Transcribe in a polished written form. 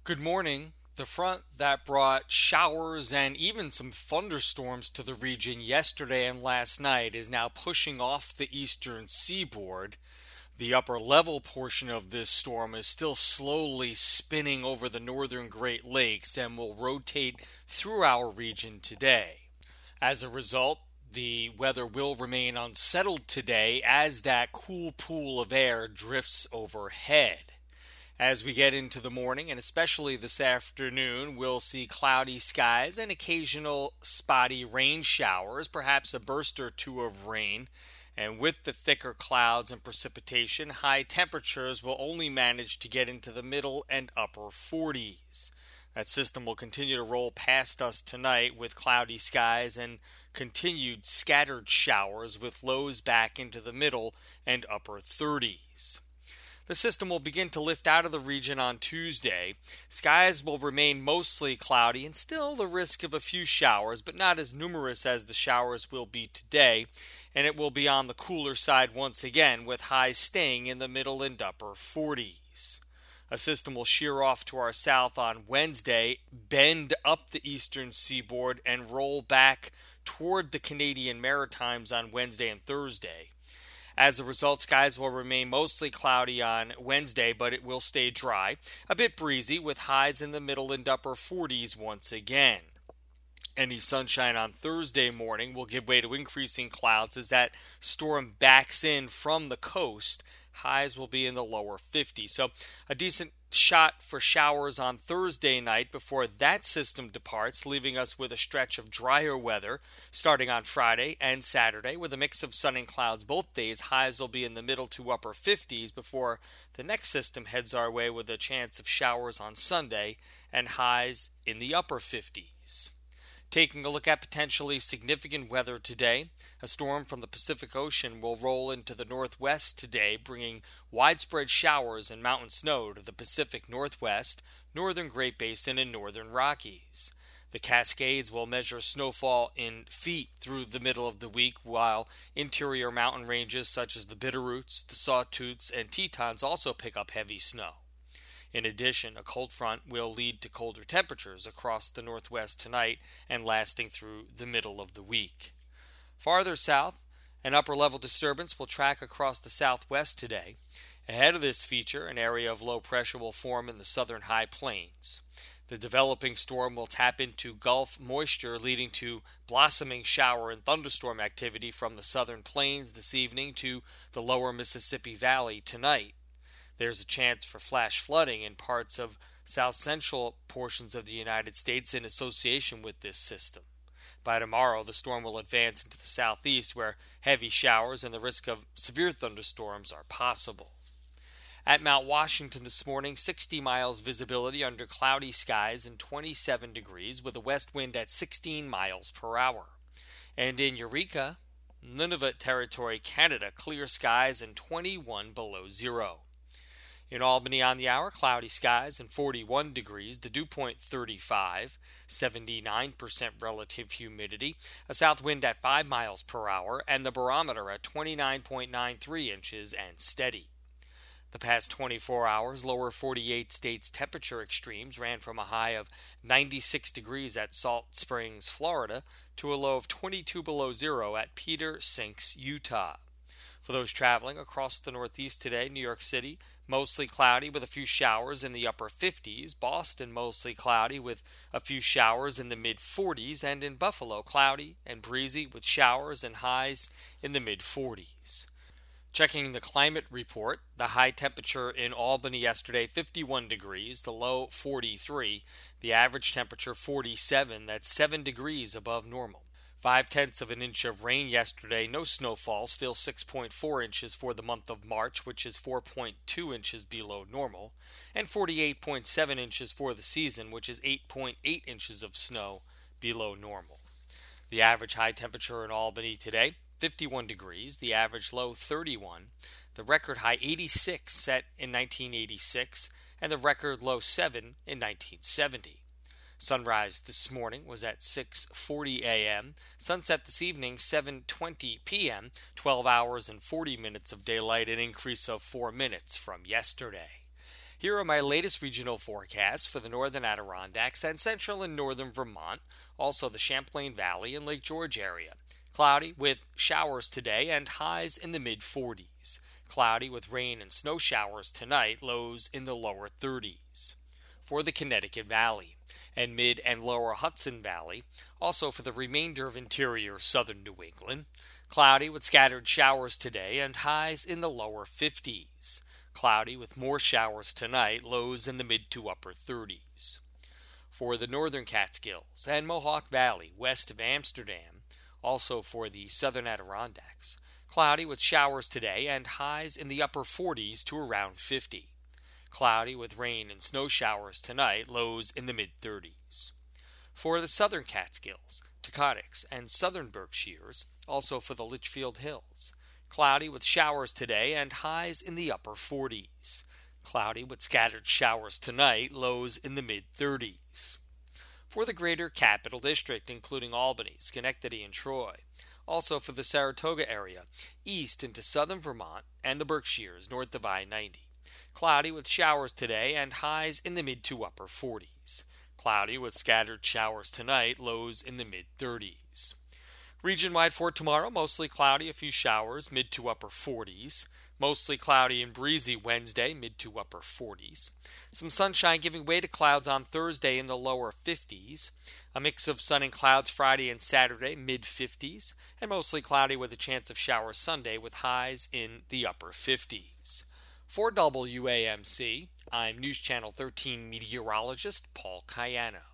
Good morning. The front that brought showers and even some thunderstorms to the region yesterday and last night is now pushing off the eastern seaboard. The upper level portion of this storm is still slowly spinning over the northern Great Lakes and will rotate through our region today. As a result, the weather will remain unsettled today as that cool pool of air drifts overhead. As we get into the morning and especially this afternoon, we'll see cloudy skies and occasional spotty rain showers, perhaps a burst or two of rain. And with the thicker clouds and precipitation, high temperatures will only manage to get into the middle and upper 40s. That system will continue to roll past us tonight with cloudy skies and continued scattered showers with lows back into the middle and upper 30s. The system will begin to lift out of the region on Tuesday. Skies will remain mostly cloudy and still the risk of a few showers, but not as numerous as the showers will be today, and it will be on the cooler side once again, with highs staying in the middle and upper 40s. A system will shear off to our south on Wednesday, bend up the eastern seaboard, and roll back toward the Canadian Maritimes on Wednesday and Thursday. As a result, skies will remain mostly cloudy on Wednesday, but it will stay dry, a bit breezy, with highs in the middle and upper 40s once again. Any sunshine on Thursday morning will give way to increasing clouds as that storm backs in from the coast. Highs will be in the lower 50s. So a decent shot for showers on Thursday night before that system departs, leaving us with a stretch of drier weather starting on Friday and Saturday with a mix of sun and clouds both days. Highs will be in the middle to upper 50s before the next system heads our way with a chance of showers on Sunday and highs in the upper 50s. Taking a look at potentially significant weather today, a storm from the Pacific Ocean will roll into the northwest today, bringing widespread showers and mountain snow to the Pacific Northwest, northern Great Basin, and northern Rockies. The Cascades will measure snowfall in feet through the middle of the week, while interior mountain ranges such as the Bitterroots, the Sawtooths, and Tetons also pick up heavy snow. In addition, a cold front will lead to colder temperatures across the northwest tonight and lasting through the middle of the week. Farther south, an upper level disturbance will track across the southwest today. Ahead of this feature, an area of low pressure will form in the southern high plains. The developing storm will tap into Gulf moisture, leading to blossoming shower and thunderstorm activity from the southern plains this evening to the lower Mississippi Valley tonight. There's a chance for flash flooding in parts of south central portions of the United States in association with this system. By tomorrow, the storm will advance into the southeast where heavy showers and the risk of severe thunderstorms are possible. At Mount Washington this morning, 60 miles visibility under cloudy skies and 27 degrees with a west wind at 16 miles per hour. And in Eureka, Nunavut Territory, Canada, clear skies and 21 below zero. In Albany on the hour, cloudy skies and 41 degrees, the dew point 35, 79% relative humidity, a south wind at 5 miles per hour, and the barometer at 29.93 inches and steady. The past 24 hours, lower 48 states temperature extremes ran from a high of 96 degrees at Salt Springs, Florida, to a low of 22 below zero at Cedar Sinks, Utah. For those traveling across the Northeast today, New York City, mostly cloudy with a few showers in the upper 50s. Boston, mostly cloudy with a few showers in the mid-40s. And in Buffalo, cloudy and breezy with showers and highs in the mid-40s. Checking the climate report, the high temperature in Albany yesterday, 51 degrees, the low 43, the average temperature 47, that's 7 degrees above normal. 0.5 of an inch of rain yesterday, no snowfall, still 6.4 inches for the month of March, which is 4.2 inches below normal, and 48.7 inches for the season, which is 8.8 inches of snow below normal. The average high temperature in Albany today, 51 degrees, the average low 31, the record high 86 set in 1986, and the record low 7 in 1970. Sunrise this morning was at 6:40 a.m. Sunset this evening, 7:20 p.m. 12 hours and 40 minutes of daylight, an increase of 4 minutes from yesterday. Here are my latest regional forecasts for the northern Adirondacks and central and northern Vermont, also the Champlain Valley and Lake George area. Cloudy with showers today and highs in the mid-40s. Cloudy with rain and snow showers tonight, lows in the lower 30s. For the Connecticut Valley and mid and lower Hudson Valley, also for the remainder of interior southern New England, cloudy with scattered showers today and highs in the lower 50s. Cloudy with more showers tonight, lows in the mid to upper 30s. For the northern Catskills and Mohawk Valley west of Amsterdam, also for the southern Adirondacks, cloudy with showers today and highs in the upper 40s to around 50. Cloudy with rain and snow showers tonight, lows in the mid-30s. For the southern Catskills, Taconics, and southern Berkshires, also for the Litchfield Hills, cloudy with showers today and highs in the upper 40s. Cloudy with scattered showers tonight, lows in the mid-30s. For the greater Capital District, including Albany, Schenectady, and Troy, also for the Saratoga area, east into southern Vermont, and the Berkshires, north of I-90. Cloudy with showers today and highs in the mid to upper 40s. Cloudy with scattered showers tonight, lows in the mid-30s. Region-wide for tomorrow, mostly cloudy, a few showers, mid to upper 40s. Mostly cloudy and breezy Wednesday, mid to upper 40s. Some sunshine giving way to clouds on Thursday in the lower 50s. A mix of sun and clouds Friday and Saturday, mid-50s. And mostly cloudy with a chance of showers Sunday with highs in the upper 50s. For WAMC, I'm News Channel 13 meteorologist Paul Cayano.